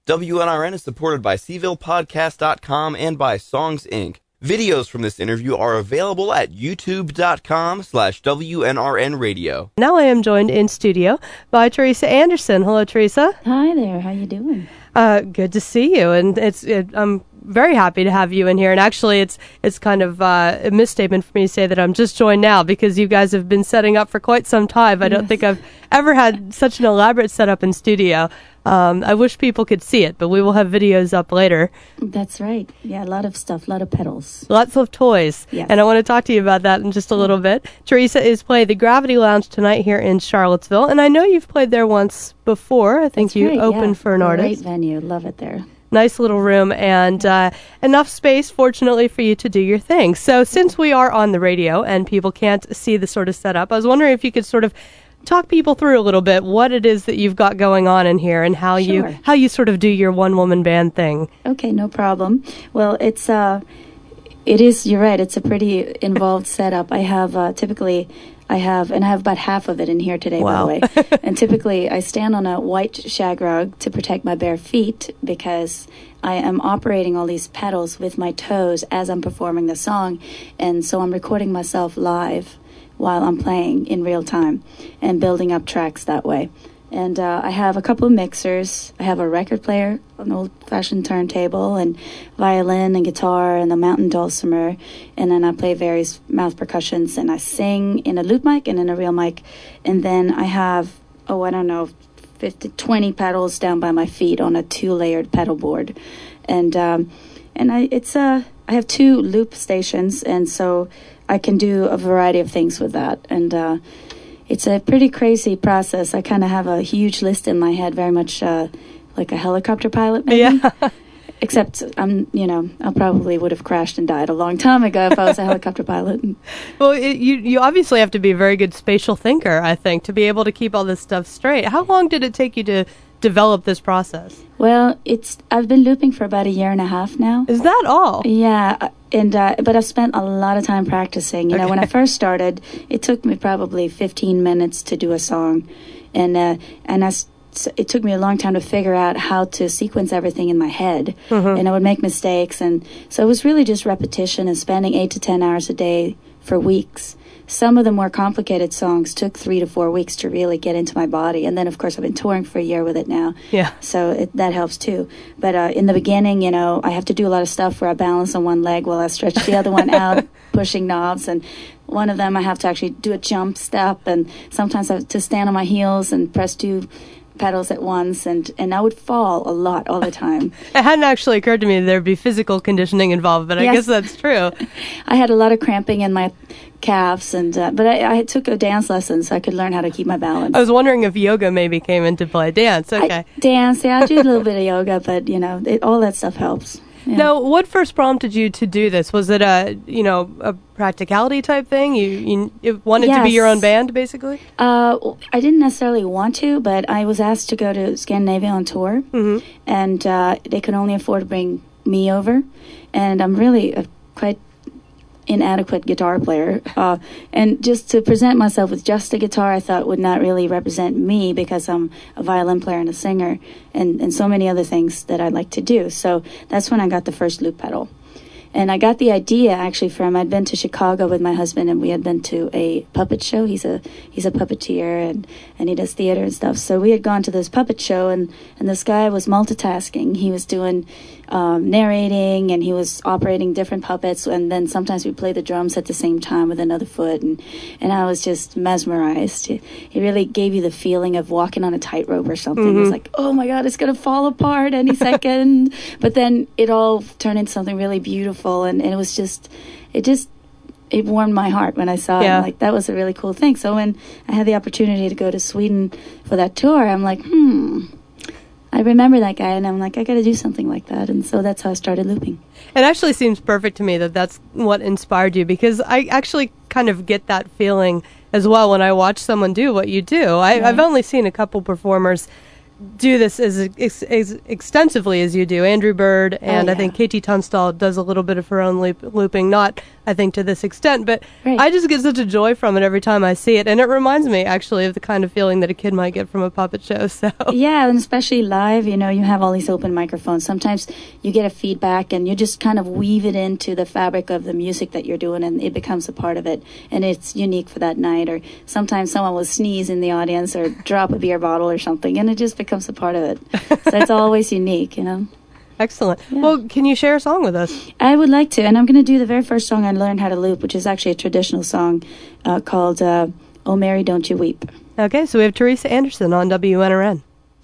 WNRN is supported by SeavillePodcast.com and by Songs Inc. Videos from this interview are available at youtube.com/WNRN radio. Now I am joined in studio by Teresa Anderson. Hello, Teresa. Hi there. How you doing? Good to see you. And I'm very happy to have you in here. And actually, it's kind of a misstatement for me to say that I'm just joined now, because you guys have been setting up for quite some time. I don't think I've ever had such an elaborate setup in studio. I wish people could see it, but we will have videos up later. That's right. Yeah, a lot of stuff, a lot of pedals. Lots of toys. Yes. And I want to talk to you about that in just a little bit. Teresa is playing the Gravity Lounge tonight here in Charlottesville, and I know you've played there once before. I think you opened for an artist. Great venue. Love it there. Nice little room, and enough space, fortunately, for you to do your thing. So since we are on the radio and people can't see the sort of setup, I was wondering if you could sort of talk people through a little bit what it is that you've got going on in here and how you sort of do your one-woman band thing. Okay, no problem. Well, it is, you're right, it's a pretty involved setup. I have I have about half of it in here today, wow. By the way. And typically I stand on a white shag rug to protect my bare feet, because I am operating all these pedals with my toes as I'm performing the song. And so I'm recording myself live while I'm playing in real time and building up tracks that way. And I have a couple of mixers. I have a record player, an old-fashioned turntable, and violin and guitar and a mountain dulcimer. And then I play various mouth percussions, and I sing in a loop mic and in a real mic. And then I have, 20 pedals down by my feet on a 2-layered pedal board. And I have 2 loop stations, and so I can do a variety of things with that. And it's a pretty crazy process. I kind of have a huge list in my head, very much like a helicopter pilot, maybe. Yeah. Except I probably would have crashed and died a long time ago if I was a helicopter pilot. Well, you obviously have to be a very good spatial thinker, I think, to be able to keep all this stuff straight. How long did it take you to develop this process? Well, I've been looping for about 1.5 years now. Is that all? Yeah, but I've spent a lot of time practicing. You know, when I first started, it took me probably 15 minutes to do a song, and it took me a long time to figure out how to sequence everything in my head, and I would make mistakes, and so it was really just repetition and spending 8 to 10 hours a day for weeks. Some of the more complicated songs took 3 to 4 weeks to really get into my body. And then, of course, I've been touring for 1 year with it now. Yeah. So that helps, too. But in the beginning, I have to do a lot of stuff where I balance on one leg while I stretch the other one out, pushing knobs. And one of them I have to actually do a jump step. And sometimes I have to stand on my heels and press 2 pedals at once, and I would fall a lot all the time. It hadn't actually occurred to me that there'd be physical conditioning involved, but I guess that's true. I had a lot of cramping in my calves, and but I took a dance lesson so I could learn how to keep my balance. I was wondering if yoga maybe came into play. Dance, okay. I do a little bit of yoga, but all that stuff helps. Yeah. Now, what first prompted you to do this? Was it a practicality type thing? You wanted to be your own band, basically? I didn't necessarily want to, but I was asked to go to Scandinavia on tour, and they could only afford to bring me over, and I'm really a quite inadequate guitar player, and just to present myself with just a guitar I thought would not really represent me, because I'm a violin player and a singer and so many other things that I'd like to do. So that's when I got the first loop pedal. And I got the idea actually from, I'd been to Chicago with my husband, and we had been to a puppet show. He's a puppeteer, and he does theater and stuff. So we had gone to this puppet show, and this guy was multitasking. He was doing narrating, and he was operating different puppets, and then sometimes we play the drums at the same time with another foot, and I was just mesmerized. He really gave you the feeling of walking on a tightrope or something. It was like, oh my God, it's going to fall apart any second. But then it all turned into something really beautiful. And it was it warmed my heart when I saw it. Like, that was a really cool thing. So when I had the opportunity to go to Sweden for that tour, I'm like, I remember that guy, and I'm like, I got to do something like that. And so that's how I started looping. It actually seems perfect to me that that's what inspired you, because I actually kind of get that feeling as well when I watch someone do what you do. I've only seen a couple performers do this as extensively as you do. Andrew Bird and I think KT Tunstall does a little bit of her own looping, not I think to this extent, but I just get such a joy from it every time I see it, and it reminds me actually of the kind of feeling that a kid might get from a puppet show. So yeah, and especially live, you have all these open microphones. Sometimes you get a feedback and you just kind of weave it into the fabric of the music that you're doing, and it becomes a part of it, and it's unique for that night. Or sometimes someone will sneeze in the audience or drop a beer bottle or something, and it just becomes a part of it. So it's always unique, Excellent. Yeah. Well, can you share a song with us? I would like to, and I'm going to do the very first song I learned how to loop, which is actually a traditional song called Oh Mary, Don't You Weep. Okay, so we have Teresa Anderson on WNRN.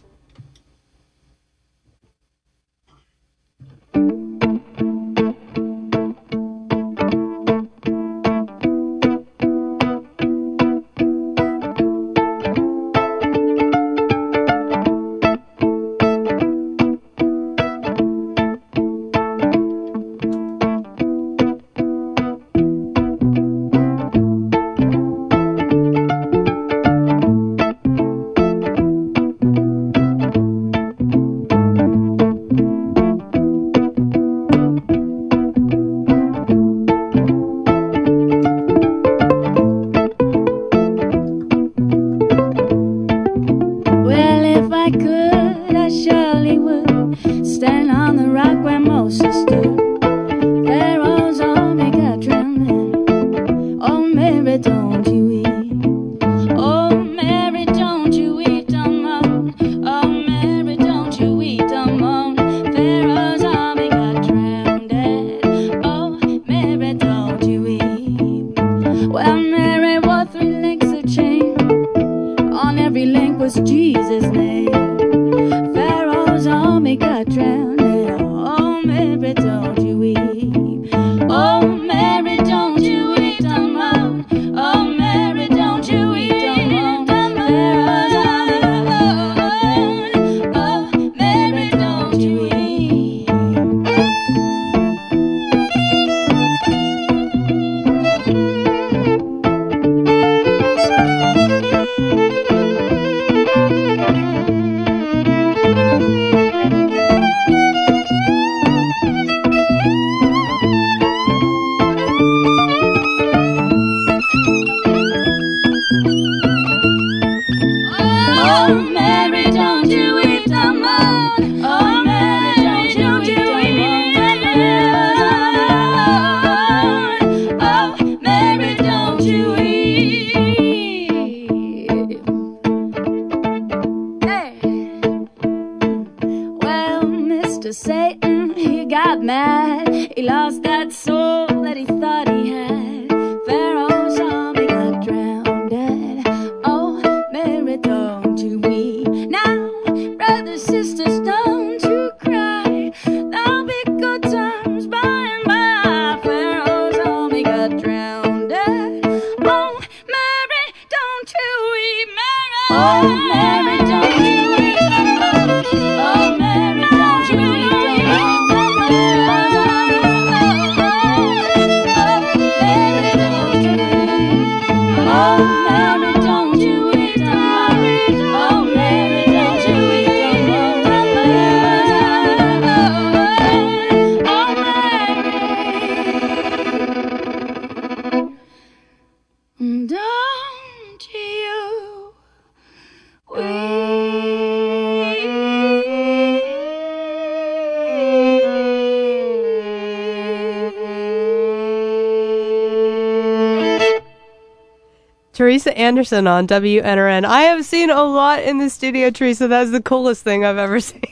Teresa Anderson on WNRN. I have seen a lot in the studio, Teresa. That's the coolest thing I've ever seen.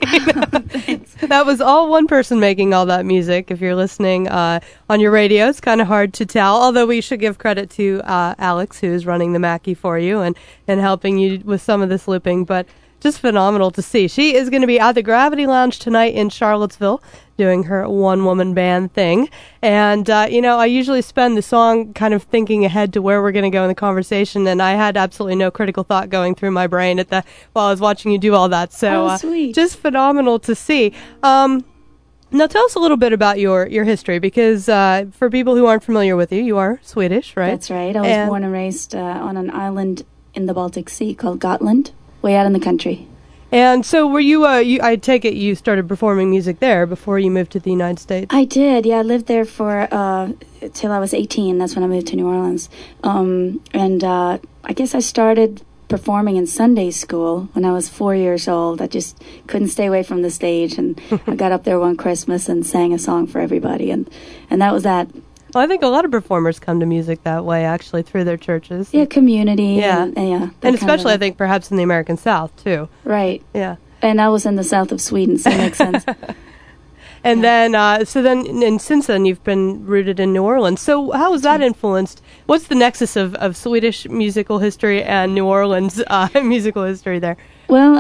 That was all one person making all that music. If you're listening on your radio, it's kind of hard to tell, although we should give credit to Alex, who is running the Mackie for you and helping you with some of this looping. But just phenomenal to see. She is going to be at the Gravity Lounge tonight in Charlottesville doing her one-woman band thing. And, I usually spend the song kind of thinking ahead to where we're going to go in the conversation, and I had absolutely no critical thought going through my brain while I was watching you do all that. So sweet. Just phenomenal to see. Now tell us a little bit about your history, because for people who aren't familiar with you, you are Swedish, right? That's right. I was born and raised on an island in the Baltic Sea called Gotland. Way out in the country. And so were you, I take it you started performing music there before you moved to the United States? I did, yeah. I lived there for till I was 18. That's when I moved to New Orleans. I guess I started performing in Sunday school when I was 4 years old. I just couldn't stay away from the stage, and I got up there one Christmas and sang a song for everybody, and that was that. Well, I think a lot of performers come to music that way, actually, through their churches. Yeah, community. Yeah. And especially, I think, perhaps in the American South, too. Right. Yeah. And I was in the south of Sweden, so it makes sense. And then, and since then, you've been rooted in New Orleans. So how has that influenced? What's the nexus of Swedish musical history and New Orleans musical history there? Well,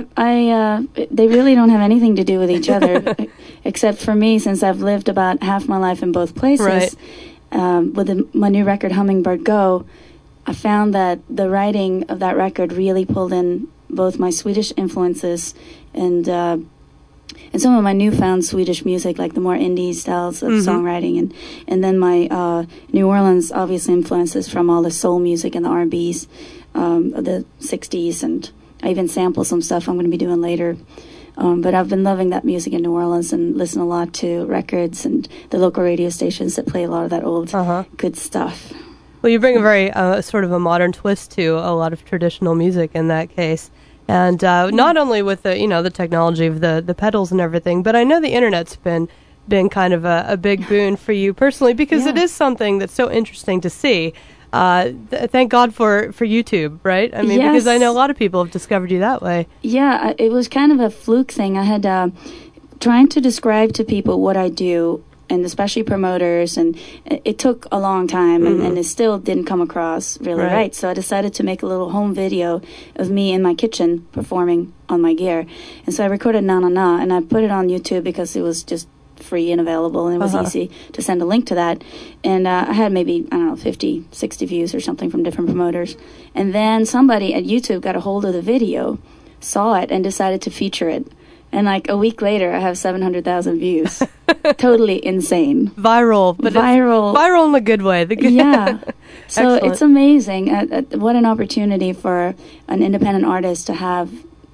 they really don't have anything to do with each other, except for me, since I've lived about half my life in both places. Right. With my new record, Hummingbird Go, I found that the writing of that record really pulled in both my Swedish influences and some of my newfound Swedish music, like the more indie styles of songwriting, and then my New Orleans obviously influences from all the soul music and the R&Bs of the 60s, and I even sample some stuff I'm going to be doing later. But I've been loving that music in New Orleans and listen a lot to records and the local radio stations that play a lot of that old good stuff. Well, you bring a very sort of a modern twist to a lot of traditional music in that case. And not only with the technology of the pedals and everything, but I know the internet's been kind of a big boon for you personally, because it is something that's so interesting to see. Thank God for YouTube, right? I mean, because I know a lot of people have discovered you that way. Yeah, it was kind of a fluke thing. I had trying to describe to people what I do, and especially promoters, and it took a long time, and it still didn't come across really right. So I decided to make a little home video of me in my kitchen performing on my gear. And so I recorded Na Na Na, and I put it on YouTube because it was just free and available, and it was easy to send a link to that. And I had maybe, 50, 60 views or something from different promoters. And then somebody at YouTube got a hold of the video, saw it, and decided to feature it. And like a week later, I have 700,000 views. Totally insane. Viral, but viral in a good way. Yeah. So it's amazing. What an opportunity for an independent artist to have,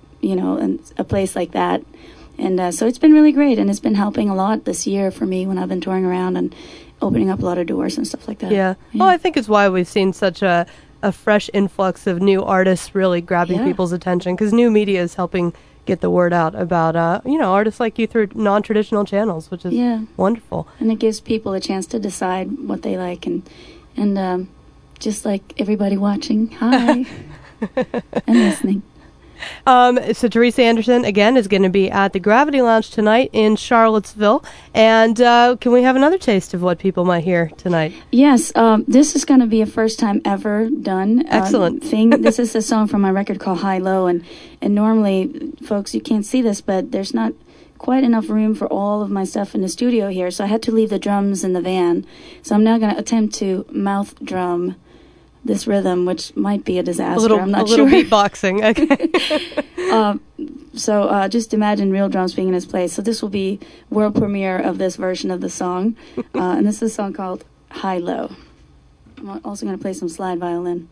a place like that. And so it's been really great, and it's been helping a lot this year for me when I've been touring around and opening up a lot of doors and stuff like that. Yeah. Well, I think it's why we've seen such a fresh influx of new artists really grabbing people's attention, because new media is helping get the word out about artists like you through non-traditional channels, which is wonderful. And it gives people a chance to decide what they like, and just like everybody watching, hi, and listening. So Teresa Anderson, again, is going to be at the Gravity Lounge tonight in Charlottesville. And can we have another taste of what people might hear tonight? Yes. This is going to be a first time ever done Excellent thing. This is a song from my record called High Low. And normally, folks, you can't see this, but there's not quite enough room for all of my stuff in the studio here. So I had to leave the drums in the van. So I'm now going to attempt to mouth drum this rhythm, which might be a disaster. I'm not sure. A little beatboxing. Okay. So just imagine real drums being in its place. So this will be world premiere of this version of the song. And this is a song called High Low. I'm also going to play some slide violin.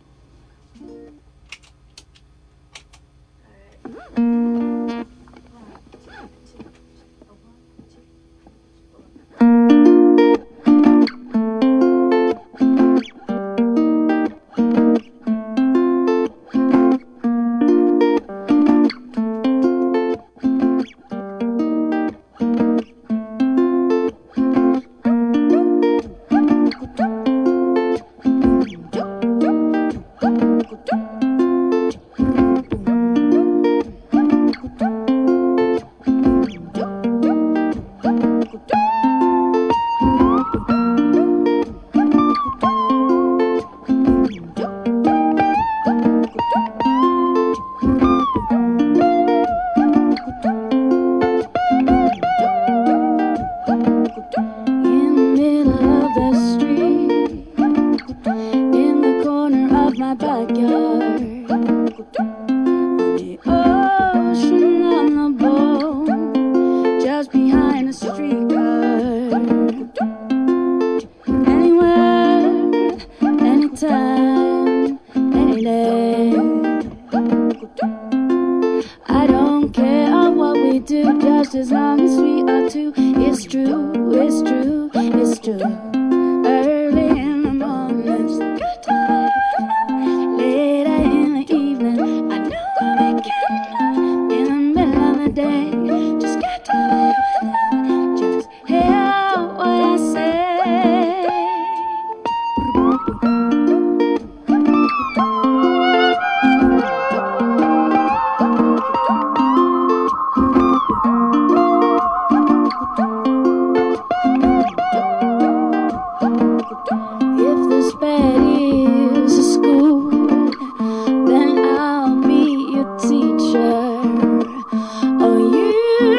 as we are two. It's true, it's true, it's true. Early in the morning, so good time. Later in the evening, I know I'll be getting in the middle of the day. Just get to be with you. Just hear what I say. If this bed is a school, then I'll be your teacher. Oh, you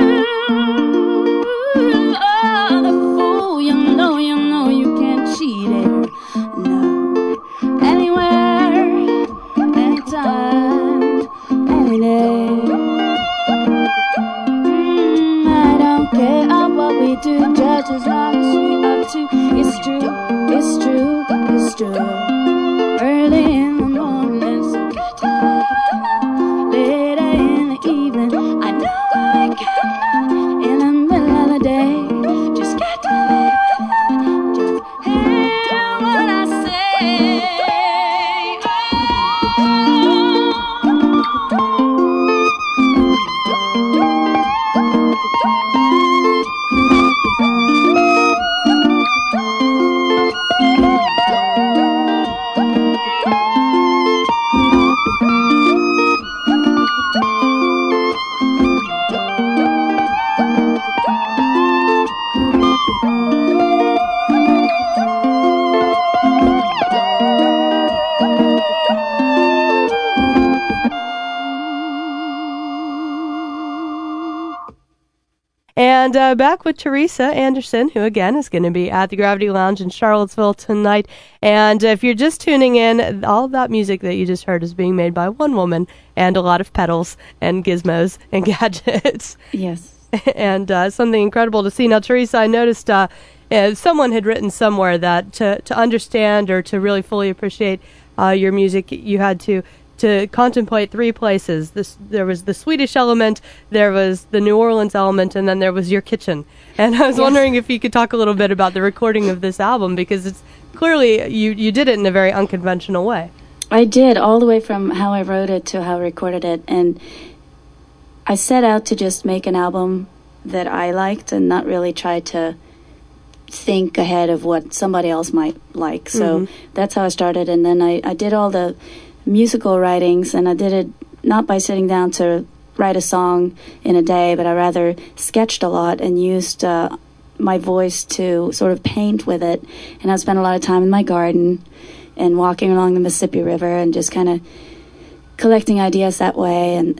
are the fool. You know you can't cheat it. No, anywhere, anytime, any day. I don't care what we do, just as long as we are two. It's true, it's true, it's true. Early in the morning, so good time. Later in the evening, I know I can. In the middle of the day, just get to be with you. Just hear what I say. And back with Teresa Anderson, who again is going to be at the Gravity Lounge in Charlottesville tonight. And if you're just tuning in, all of that music that you just heard is being made by one woman and a lot of pedals and gizmos and gadgets. Yes. And something incredible to see. Now, Teresa, I noticed someone had written somewhere that to understand or to really fully appreciate your music, you had to contemplate three places. There was the Swedish element, there was the New Orleans element, and then there was your kitchen. And I was wondering if you could talk a little bit about the recording of this album, because it's clearly you did it in a very unconventional way. I did, all the way from how I wrote it to how I recorded it. And I set out to just make an album that I liked and not really try to think ahead of what somebody else might like. So that's how I started. And then I did all the musical writings, and I did it not by sitting down to write a song in a day, but I rather sketched a lot and used my voice to sort of paint with it. And I spent a lot of time in my garden and walking along the Mississippi River and just kind of collecting ideas that way, and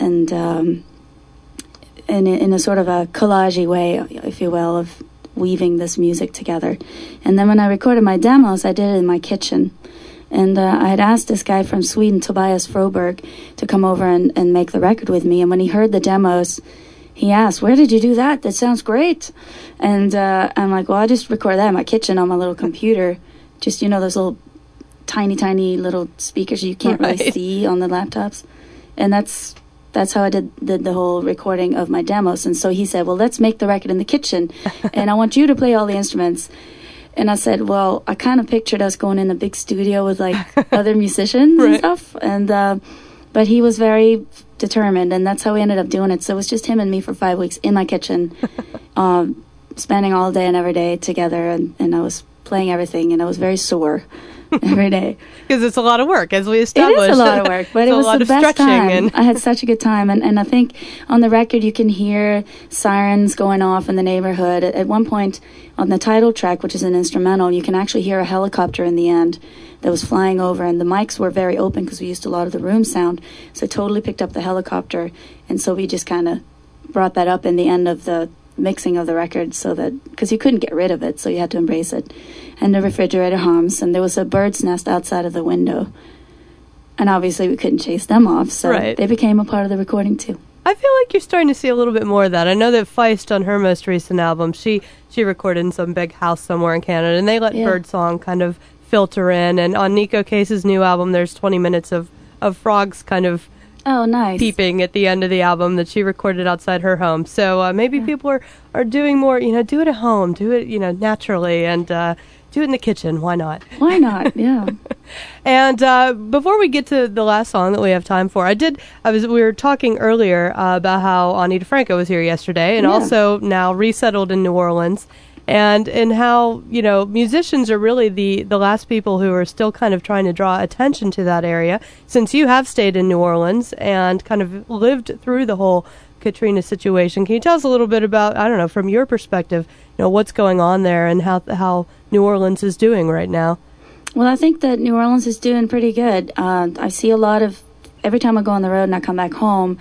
in a sort of a collage-y way, if you will, of weaving this music together. And then when I recorded my demos, I did it in my kitchen. And I had asked this guy from Sweden, Tobias Froberg, to come over and make the record with me. And when he heard the demos, he asked, "Where did you do that? That sounds great." And I'm like, well, I just recorded that in my kitchen on my little computer. Just, those little tiny little speakers you can't really see on the laptops. And that's how I did the whole recording of my demos. And so he said, well, let's make the record in the kitchen. And I want you to play all the instruments. And I said, well, I kind of pictured us going in a big studio with like other musicians and stuff. And but he was very determined, and that's how we ended up doing it. So it was just him and me for 5 weeks in my kitchen, spending all day and every day together. And I was playing everything, and I was very sore every day. Because it's a lot of work, as we established. It is a lot of work, but it was the best time. I had such a good time. And I think on the record you can hear sirens going off in the neighborhood. At one point on the title track, which is an instrumental, you can actually hear a helicopter in the end that was flying over. And the mics were very open because we used a lot of the room sound. So it totally picked up the helicopter. And so we just kind of brought that up in the end of the mixing of the record, so that because you couldn't get rid of it, so you had to embrace it. And the refrigerator hums, and there was a bird's nest outside of the window, and obviously we couldn't chase them off, so they became a part of the recording too. I feel like you're starting to see a little bit more of that. I know that Feist, on her most recent album, she recorded in some big house somewhere in Canada, and they let birdsong kind of filter in. And on Nico Case's new album, there's 20 minutes of frogs kind of Oh, nice. peeping at the end of the album that she recorded outside her home. So maybe people are doing more, do it at home, do it, naturally, and do it in the kitchen. Why not? Why not? Yeah. And before we get to the last song that we have time for, we were talking earlier about how Ani DeFranco was here yesterday and also now resettled in New Orleans. And how, musicians are really the last people who are still kind of trying to draw attention to that area. Since you have stayed in New Orleans and kind of lived through the whole Katrina situation, can you tell us a little bit about, I don't know, from your perspective, what's going on there and how New Orleans is doing right now? Well, I think that New Orleans is doing pretty good. I see a lot of, every time I go on the road and I come back home,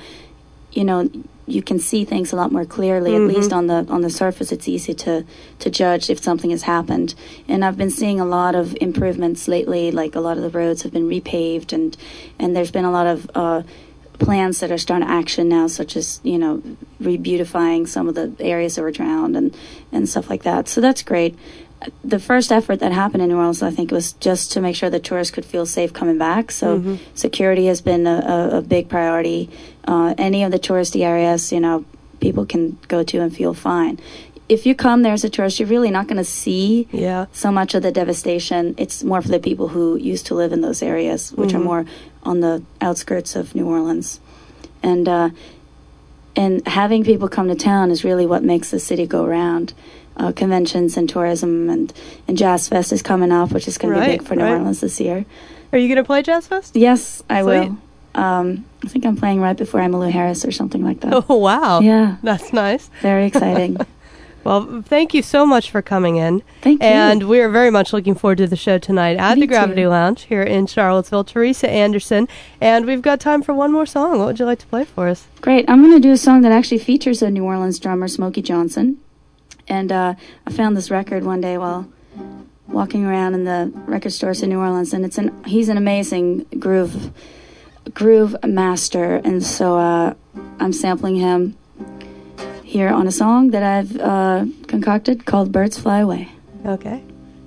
you can see things a lot more clearly. At least on the surface, it's easy to judge if something has happened. And I've been seeing a lot of improvements lately. Like a lot of the roads have been repaved, and there's been a lot of plans that are starting to action now, such as re-beautifying some of the areas that were drowned and stuff like that. So that's great. The first effort that happened in New Orleans, I think, was just to make sure that tourists could feel safe coming back. So security has been a big priority. Any of the touristy areas, people can go to and feel fine. If you come there as a tourist, you're really not going to see so much of the devastation. It's more for the people who used to live in those areas, which are more on the outskirts of New Orleans. And having people come to town is really what makes the city go round. Conventions and tourism and Jazz Fest is coming up, which is going to be big for New Orleans this year. Are you going to play Jazz Fest? Yes, I will. I think I'm playing right before Emmylou Harris or something like that. Oh, wow. Yeah. That's nice. Very exciting. Well, thank you so much for coming in. Thank you. And we are very much looking forward to the show tonight at the Gravity Lounge here in Charlottesville. Teresa Anderson. And we've got time for one more song. What would you like to play for us? Great. I'm going to do a song that actually features a New Orleans drummer, Smokey Johnson. And I found this record one day while walking around in the record stores in New Orleans, and he's an amazing groove master, and so I'm sampling him here on a song that I've concocted called Birds Fly Away. Okay.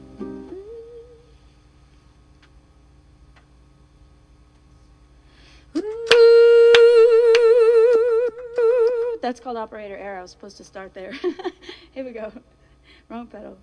That's called Operator Error. I was supposed to start there. Here we go. Wrong pedal.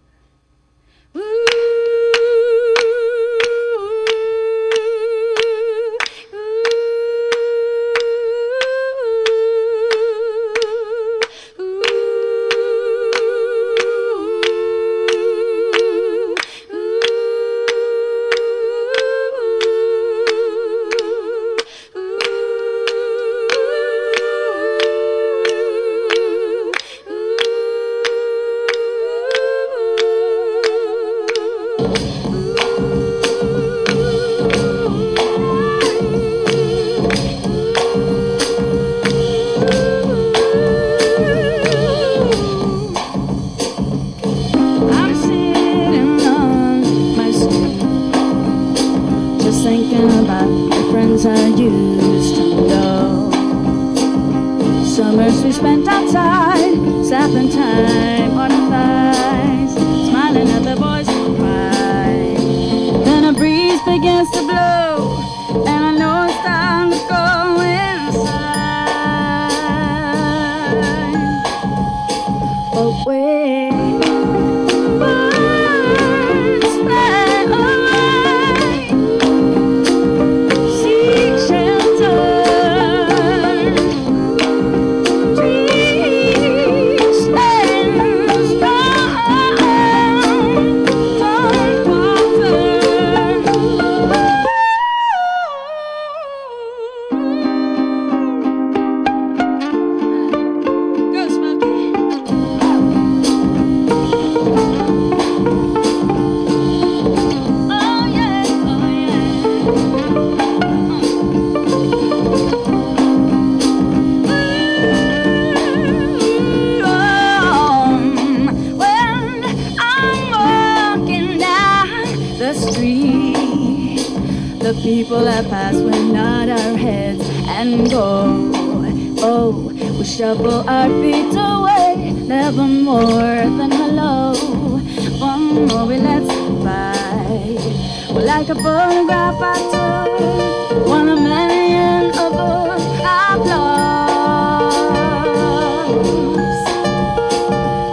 People that pass will nod our heads and go. Oh, we shuffle our feet away, never more than hello. One more we let by. We're like a photograph I took, one of many in a book.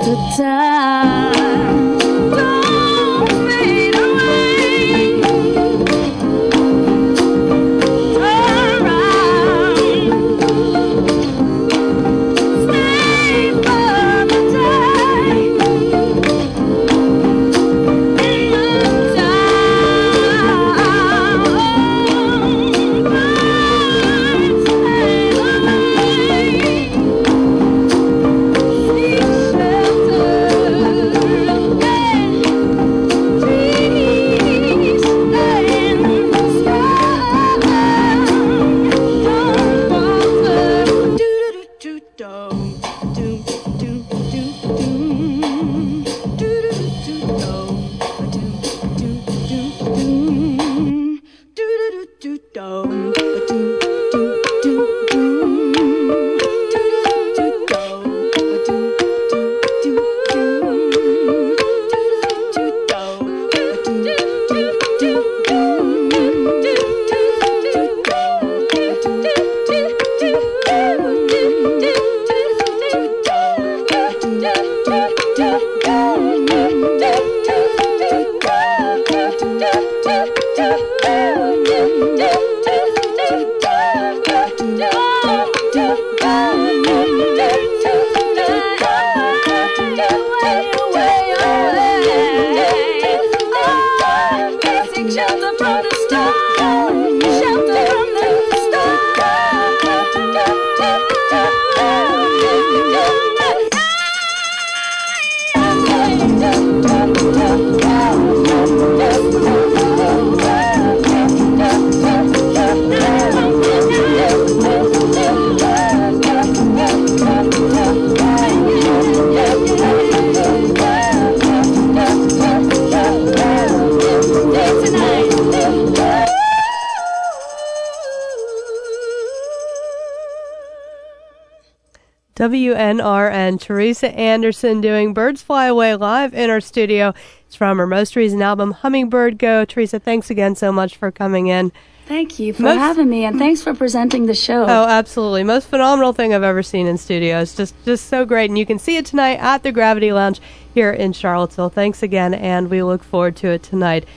the time. Don't fade away. Turn around. Stay for the day. In the time. Shelter from the storm, shelter from the WNRN, Teresa Anderson doing Birds Fly Away live in our studio. It's from her most recent album, Hummingbird Go. Teresa, thanks again so much for coming in. Thank you for having me, and thanks for presenting the show. Oh, absolutely. Most phenomenal thing I've ever seen in studio. It's just so great, and you can see it tonight at the Gravity Lounge here in Charlottesville. Thanks again, and we look forward to it tonight.